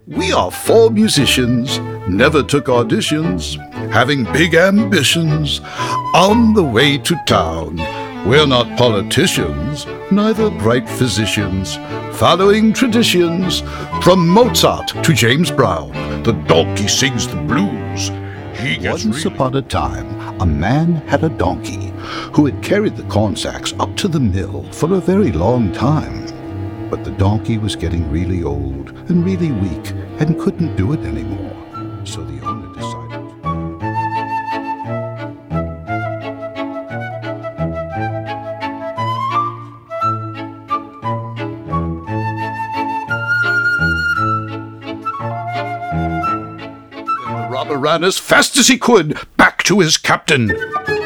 We are four musicians, never took auditions, having big ambitions, on the way to town. We're not politicians, neither bright physicians, following traditions. From Mozart to James Brown, the donkey sings the blues. Once upon a time, a man had a donkey who had carried the corn sacks up to the mill for a very long time. But the donkey was getting really old and really weak and couldn't do it anymore. So the owner decided. The robber ran as fast as he could back to his captain.